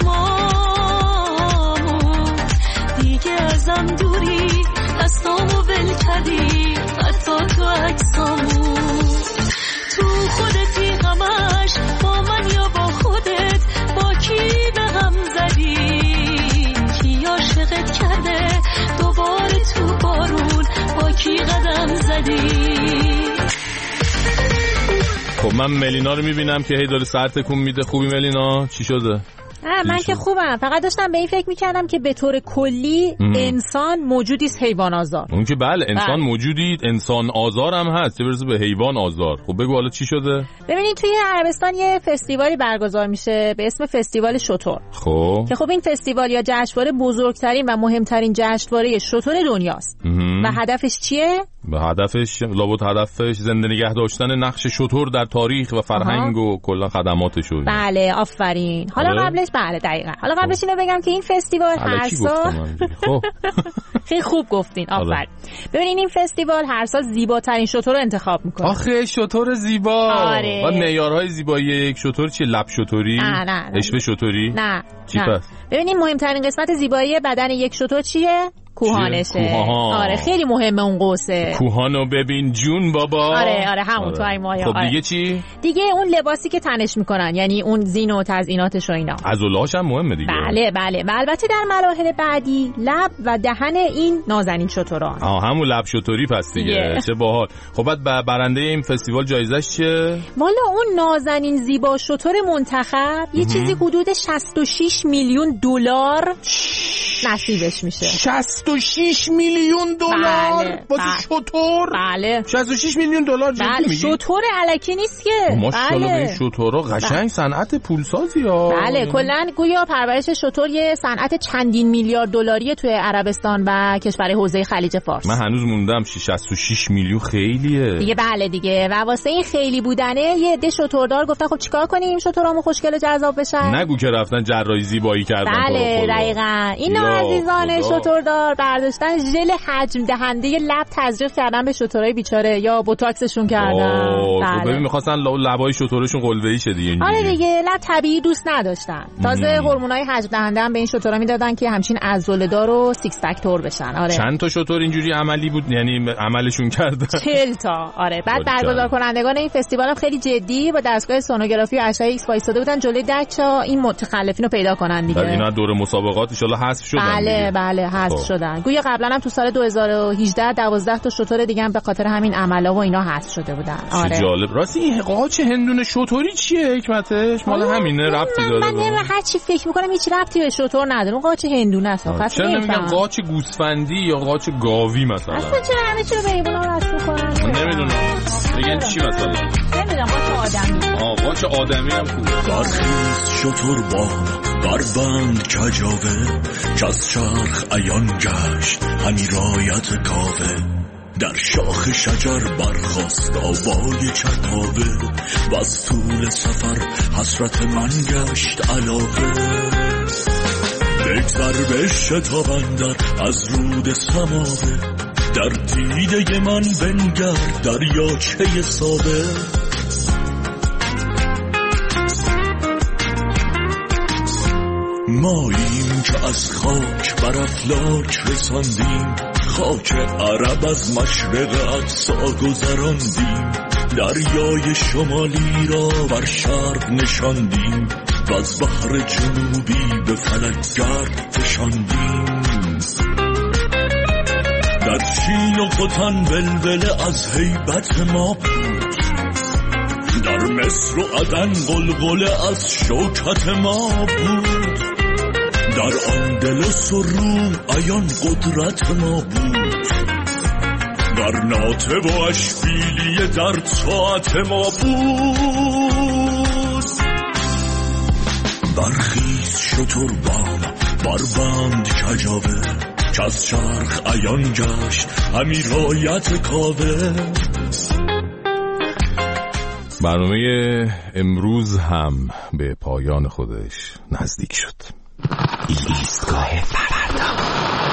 چشمامو دیگه ازم دوری، دستامو ول کردی حتی تو عکسامو. تو خودتی غمش با من یا با خودت، با کی به غم زدی، کی عاشقت کرده دوباره تو بارون، با کی قدم زدی. خب من ملینا رو میبینم که هی داره سر تکون میده. خوبی ملینا؟ چی شده؟ نه من که خوبم، فقط داشتم به این فکر میکردم که به طور کلی ام. انسان موجودیست حیوان آزار. اون که بله انسان بله. موجودی انسان آزار هم هست، چه برسه به حیوان آزار. خب بگو حالا چی شده؟ ببینید توی عربستان یه فستیوالی برگزار میشه به اسم فستیوال شتر. خب که خب این فستیوال یا جشنواره بزرگترین و مهمترین جشنواره شتر دنیاست. ام. و هدفش چیه؟ به هدفش لابد هدفش زنده نگه داشتن نقش شتر در تاریخ و فرهنگ آها. و کلا خدماتش. بله آفرین. حالا آره؟ قبلش بله دقیقاً. حالا قبلش اینو بگم که این فستیوال هر سال خب خیلی خوب گفتین آفرین. ببینین این فستیوال هر سال زیباترین شتر رو انتخاب میکنه. آخه شتر زیبا. آره. بعد معیارهای زیبایی یک شتر چیه؟ لب شتری؟ نه نه. اشوه شتری؟ نه. چی پس؟ ببینین مهمترین قسمت زیبایی بدن یک شتر چیه؟ کوهانشه. کوهان. آره خیلی مهمه اون قوسه. کوهانو ببین جون بابا. آره آره همون آره. تو ای مایا. خب دیگه آره. چی؟ دیگه اون لباسی که تنش میکنن، یعنی اون زین و تزییناتش و اینا. عضلاتش هم مهمه دیگه. بله بله. و البته در مراحل بعدی لب و دهن این نازنین شتران. آها همون لب شتری پس دیگه. چه باحال. خب بعد برنده این فستیوال جایزش چیه؟ والا اون نازنین زیبا شتر منتخب یه چیزی حدود شصت و شش میلیون دلار نصیبش میشه. شصت و شش میلیون دلار بله. واسه شتر؟ بله. شصت و شش میلیون دلار جدی بله. میگی؟ شتر الکی نیست که. ماشاءالله بله. به این شترها قشنگ صنعت پولسازی ها. بله کلا گویا پرورش شتر یه صنعت چندین میلیارد دلاری توی عربستان و کشور حوزه خلیج فارس. من هنوز موندم شصت و شش میلیون خیلیه دیگه. بله دیگه. و واسه این خیلی بودنه یه عده شتردار گفتن خب چیکار کنیم شترامون خوشگل و جذاب بشن؟ نگو که رفتن جراحی زیبایی کردن. بله دقیقاً. این عزیزان شتردار برداشتن ژل حجم دهنده لب تزریق کردن به شترای بیچاره یا بوتاکسشون کردن. بله. ببین می‌خواستن لبای شترشون قلوه‌ای شه دیگه. آره دیگه لب طبیعی دوست نداشتن. تازه هورمونای حجم دهنده هم به این شترا میدادن که همچین عضله‌دار و سیکس پک تور بشن. آره. چند تا شتر اینجوری عملی بود یعنی عملشون کردن؟ چهل تا. آره. بعد برگزار کنندگان این فستیوال هم خیلی جدی با دستگاه سونوگرافی و اشعه ایکس وایساده بودن جلوی دکچا این متخلفین رو پیدا کنن دیگه. اینا دور مسابقات ان شاءالله حذف شدن. بله بله حذف خب. شدن. گویا قبلا هم تو سال دو هزار و هجده دوازده تا شتر دیگه هم به خاطر همین عملا و اینا حذف شده بودن. آره. چه جالب. راستی این قاچ هندونه شتری چیه حکمتش؟ مال همینه ربطی داره؟ من من هر چی فکر میکنم هیچ ربطی به شتر نداره. اون قاچ هندونه است. فقط چرا نمیگن قاچ گوسفندی یا قاچ گاوی مثلا؟ اصلا چرا همه چی رو به اینا رسم میکنن؟ نمیدونم. میگن چی مثلا؟ نمیدونم قاچ آدمی. آ قاچ آدمی هم خوبه. برخیز شتر بان بربند کجاوه که از چرخ عیان گشت همی رایت کاوه در شاخ شجر برخاست آوای چکاوه و از طول سفر حسرت من گشت علاوه بگذر به شتابندر از رود سماوه در دیده من بنگر دریاچه سابه ماییم که از خاک بر افلاک رساندیم خاک عرب از مشرق اقصا گذراندیم دریای شمالی را بر شرق نشاندیم و از بحر جنوبی به فلک گرد فشاندیم در چین و قطن بلبله از هیبت ما بود در مصر و عدن غلغله از شوکت ما بود در اندلس و روم عیان قدرت ما بود در ناطق و اشبیلیه در طاعت ما بود برخیز شتربان بربند کجاوه که از چرخ عیان گشت همی رایت کاوه. برنامه امروز هم به پایان خودش نزدیک شد. ایستگاه فردا.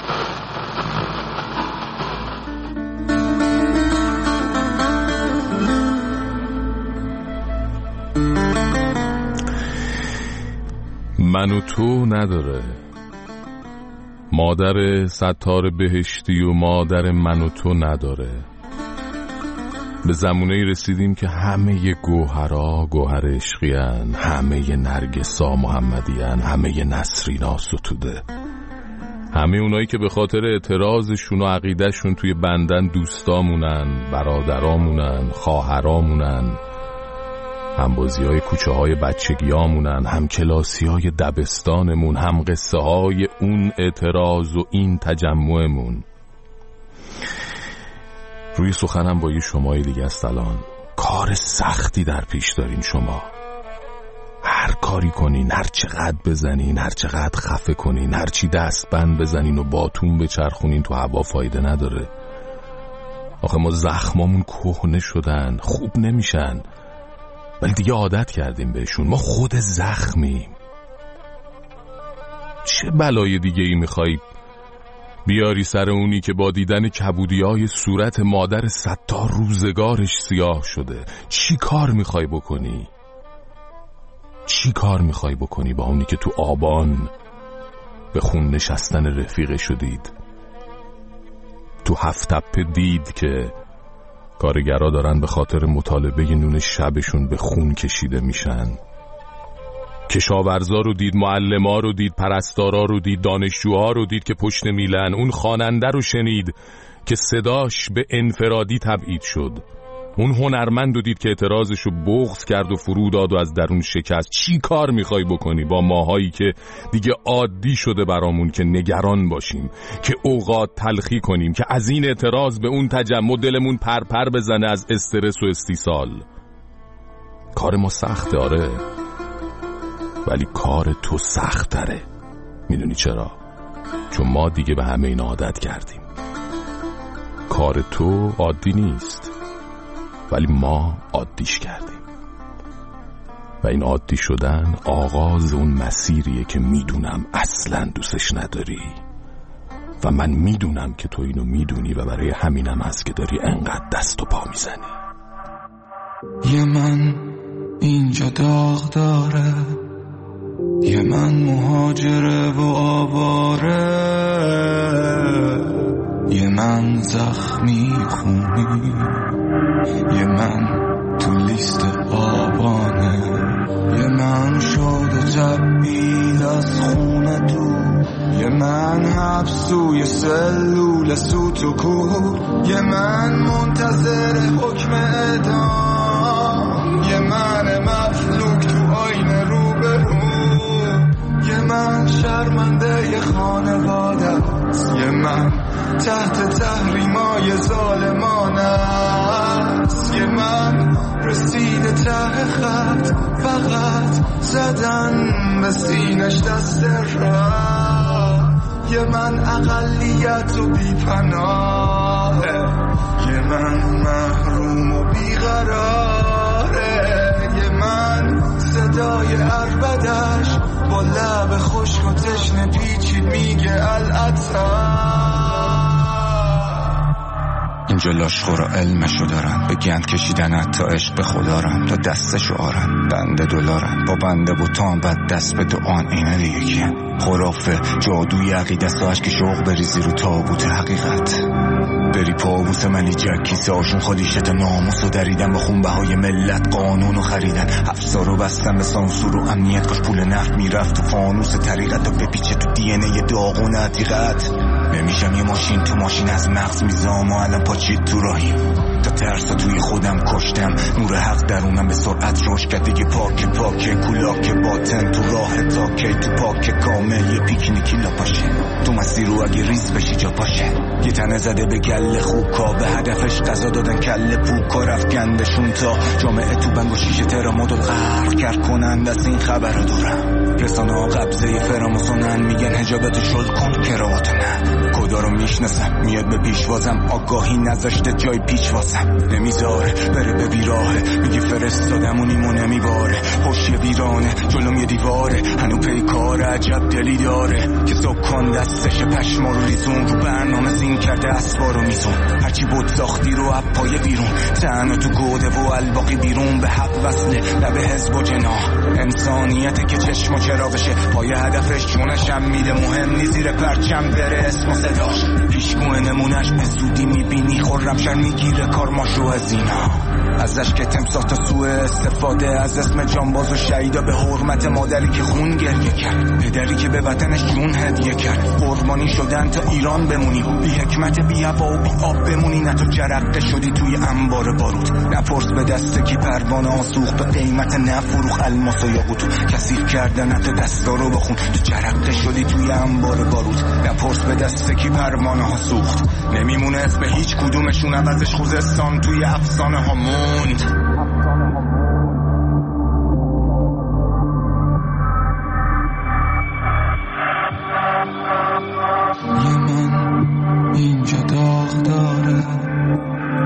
من و تو نداره مادر ستار بهشتی و مادر من و تو نداره. به زمونه رسیدیم که همه ی گوهرا گوهر عشقیان، همه ی نرگسا محمدیان، همه ی نسرینا ستوده، همه اونایی که به خاطر اعتراضشون و عقیدهشون توی بندن دوستامونن، برادرامونن، خواهرامونن، هم بازی های کوچه های بچگی هامونن، هم کلاسی های دبستانمون، هم قصه های اون اعتراض و این تجمعمون. روی سخنم با یه شمای دیگه است. الان کار سختی در پیش دارین شما. هر کاری کنین، هر چقدر بزنین، هر چقدر خفه کنین، هر چی دست بند بزنین و باتون بچرخونین تو هوا فایده نداره. آخه ما زخمامون کهنه شدن، خوب نمیشن، ولی دیگه عادت کردیم بهشون. ما خود زخمیم. چه بلای دیگه ای میخوای بیاری سر اونی که با دیدن کبودیای صورت مادر ستار روزگارش سیاه شده؟ چی کار میخوای بکنی؟ چی کار میخوای بکنی با اونی که تو آبان به خون نشستن رفیقه شدید؟ تو هفت تپه دید که کارگرها دارن به خاطر مطالبه نون شبشون به خون کشیده میشن. کشاورزا رو دید، معلما رو دید، پرستارا رو دید، دانشجوها رو دید که پشت میلن. اون خواننده رو شنید که صداش به انفرادی تبعید شد. اون هنرمند رو دید که اعتراضش رو بغض کرد و فرو داد و از درون شکست. چی کار میخوای بکنی با ماهایی که دیگه عادی شده برامون که نگران باشیم، که اوقات تلخی کنیم، که از این اعتراض به اون تجمع دلمون پرپر بزنه از استرس و استیصال؟ کار ما سخته، آره، ولی کار تو سخت تره. میدونی چرا؟ چون ما دیگه به همه این عادت کردیم. کار تو عادی نیست، ولی ما عادیش کردیم و این عادی شدن آغاز اون مسیریه که میدونم اصلا دوستش نداری و من میدونم که تو اینو میدونی و برای همینم هست که داری انقدر دست و پا میزنی. یه من اینجا داغ داره، یه من مهاجره و آواره، یه من زخمی خونی، یه من تو لیست آبانه، یه من شده تبدیل از خونه تو، یه من حبسوی سلول سوت و کور، یه من منتظر حکم اعدام، یه من مفلوک تو آینه رو به رو، یه من شرمنده خانواده است، یه من تحت تحریمای ظالمانه است، یه من رسیده ته خط فقط زدن به سینش دست راه، یه من اقلیت و بی پناهه، یه من محروم و بیقراره، یه من صدای عربدش با لب خشک و تشنه پیچید میگه العطا. اینجا لاشخورا علمشو دارن، به گند کشیدن حتی عشق به خدارن، تا دستشو آرن بنده دلارن، با بنده بوتان بد دست به دعان اینه دیگه کیه؟ خرافه جادوی عقیده ساش که شوق بریزی رو تابوت حقیقت، بری پاووس منی جک کیسه هاشون خالیشت ناموسو دریدن، با خونبهای ملت قانونو خریدن، افسارو بستن به سانسور و امنیت، کاش پول نفت میرفت تو فانوس طریقت و بپیچه تو دی ان ای داغون عتیقت. نمیشم یه ماشین تو ماشین از مغز میزام و الان پاچید تو راهیم، تا ترسا توی خودم کشتم، نور حق درونم به سرعت روش کرد دیگه، پاک پاک کولاک باطن تو راه تا کی، تو پاک کامل یه پیکنیکی لاپاشه، تو مسیر رو اگه ریز بشی جا باشه، یه تنه زده به گل خوکا، به هدفش قضا دادن کل پوکا، رفت گندشون تا جامعه تو بنگ و شیشه ترامادول غرق کرد کنند، از این خبر دارم رسانه ها قبضه فراموسونن، میگن حجابتو شل کن کراواتو نه، کدا رو میشناسم میاد به پیشوازم، آگاهی نذاشته جای پیچ واسم، نمیذاره بره به بیراهه، میگه فرستادم و نیمو نمیباره، پشت ویرانه جلوم یه دیواره، هنو پیکار عجب دلی داره، که سکان دستش پشما رو ریزون، رو برنامه زین کرده اسبا رو میزون، هرچی بود ساختی رو اپای بیرون، تنو تو گوده و الباقی بیرون، به حق وصله لبه حزب و جناح، انسانیته که چشم و چراغشه، پای هدفش چونش هم میده، مهم نی زیر پرچم بره اسم و صداش، پیشگوه نمونش به زودی میبینی، خورم شر میگیره کارماشو از اینا، ازش که تمساه تا سوء استفاده از اسم جانباز و شهیدا، به حرمت مادری که خون گریه کرد، پدری که به وطنش جون هدیه کرد، قربانی شدن تا ایران بمونی، بی حکمت بی هوا و بی آب بمونی، نه تو جرقه شدی توی انبار بارود، نپرس به دست کی پروانه ها سوخت، به قیمت نفروخ الماس و یاقوتو، کثیف کردن تو دستا رو بخون، تو جرقه شدی توی انبار بارود، نپرس به دست کی پروانه ها سوخت، نمیمونه اسم هیچ کدومشون، عوضش خوزستان توی افسانه ها موند. یه من اینجا داغ داره،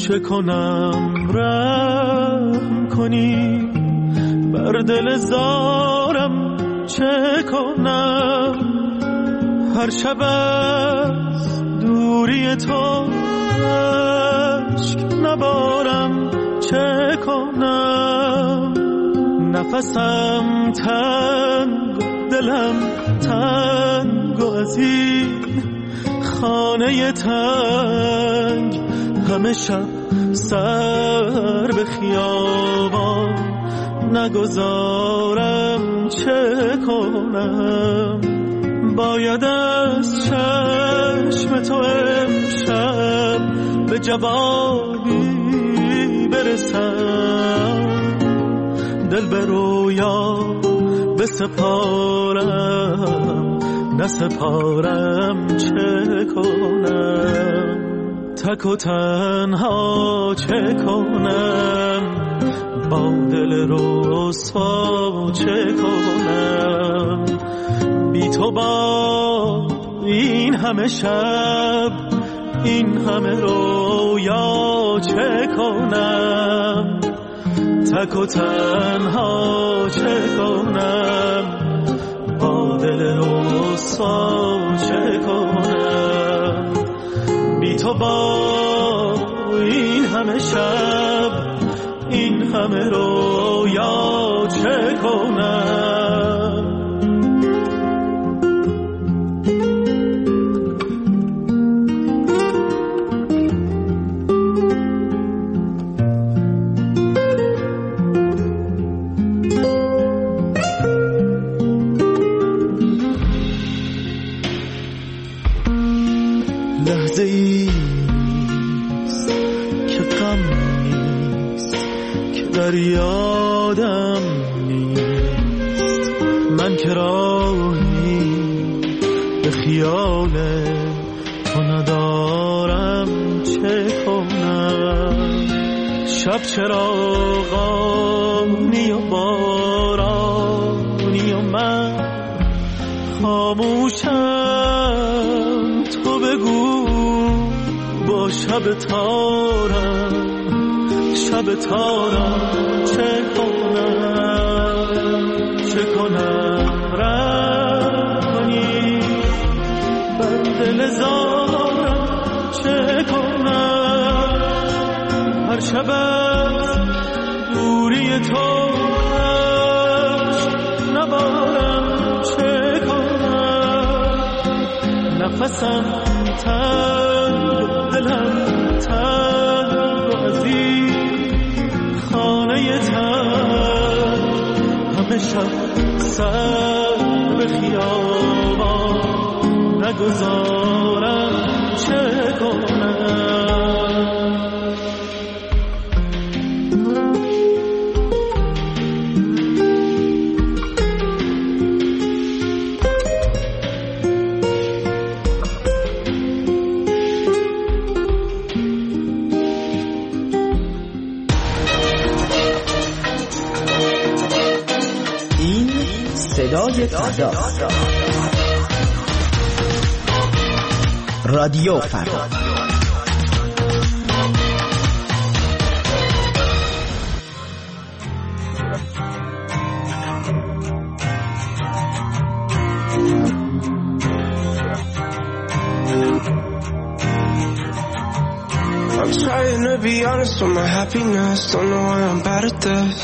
چه کنم رحم کنی بر دل زارم چه کنم هر شب از دوری تو عشق نبارم چه کنم نفسم تنگ دلم تنگ و از این خانه تنگ همه شب سر به خیابان نگذارم چه کنم باید از چشم تو امشب به جوابی برسم دل به رویا بسپارم نسپارم چه کنم تک و تنها چه کنم با دل رسوا چه کنم بی تو با این همه شب این همه رویا چه کنم تک و تنها چه کنم با دل رسوا چه کنم بی تو با این همه شب این همه رویا چه کنم لحظه ایست که غم نیست که در یادم نیست من که راهی به خیال تو ندارم چه کنم شب چراغانی و بارانی و من خاموشم تو بگو با شب تارم شب تارم چه کنم چه کنم رحم کنی بر دل زارم چه کنم هر شب از دوری تو نبارم چه کنم نفسم تنگ دلم تنگ و از این خانه تنگ همه شب سر به خیابان نگذارم چه کنم صدای فردا رادیو فردا I'm trying to be honest with my happiness. Don't know why I'm bad at this.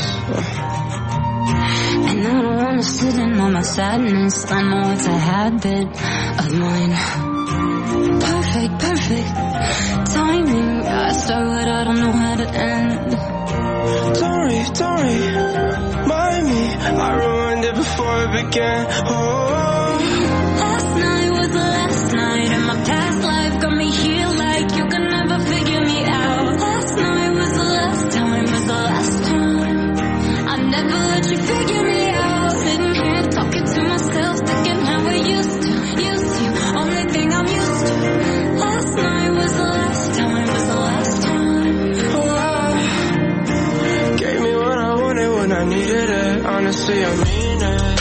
And I don't wanna sit in on my sadness. I know it's a habit of mine. Perfect, perfect timing. I start what I don't know how to end. Don't worry, don't worry, mind me. I ruined it before it began. Oh. Last night was the last night, and my past life got me here like you can never figure me out. Last night was the last time, was the last time. I never let you figure me out. Sitting here talking to myself, thinking how we used to, used to. Only thing I'm used to. Last night was the last time, was the last time. Oh, gave me what I wanted when I needed it. Honestly, I mean it.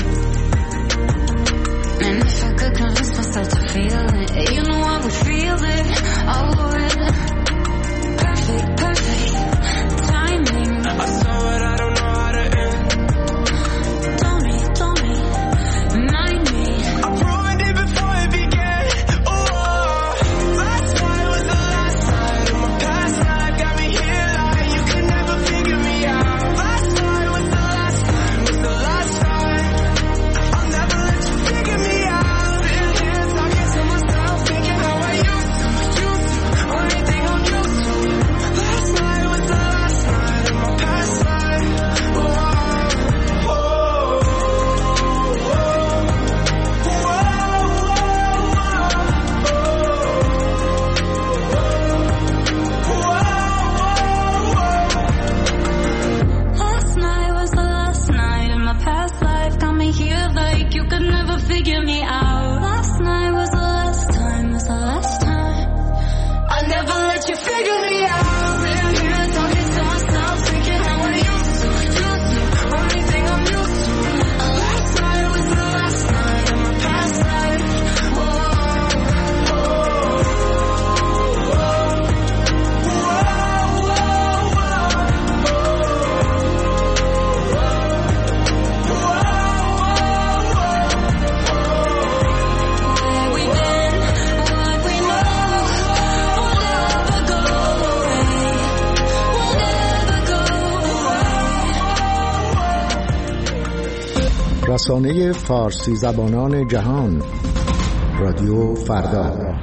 And if I could convince myself to feel it, you know I would feel it. I would. Perfect رسانه فارسی زبانان جهان، رادیو فردا.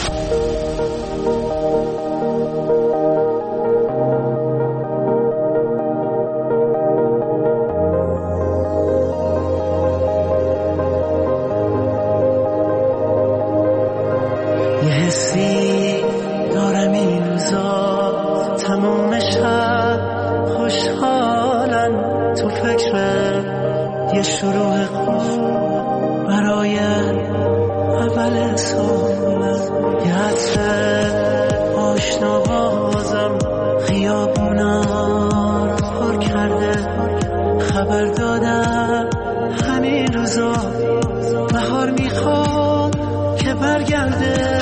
یه حسی دارم این روزا تموم شب خوشحالم تو فکر یه شروع خوب برای اول صبح، یه عطر آشنا بازم خیابونا رو پر کرده. خبر دادم همین روزا بهار میخواد که برگرده.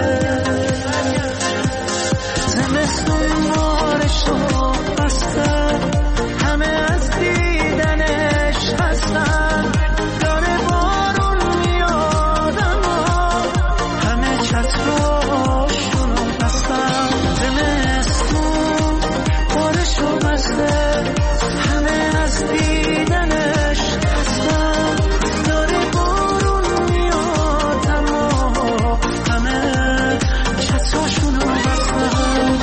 زمستون بارشو بسته، همه از دیدنش هستن. داره بارون میاد اما همه چتراشونو بستن. زمستون بارشو بسته، همه از دیدنش هستن. داره بارون میاد اما همه چتراشونو بستن.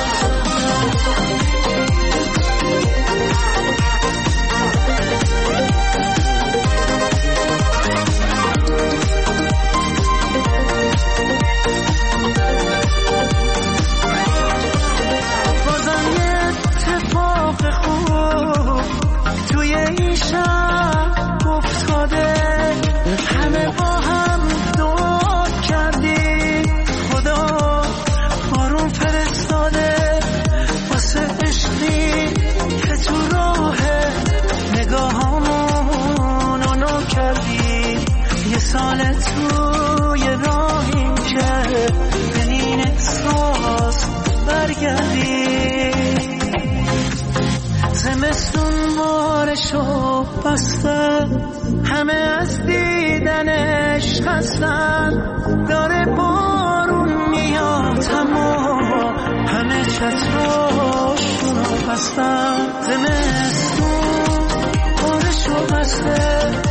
سال توی راهیم که به این احساس برگردی. زمستون بارشو بسته، همه از دیدنش خستن. داره بارون میاد اما همه چتراشونو بستن. زمستون بارشو بسته،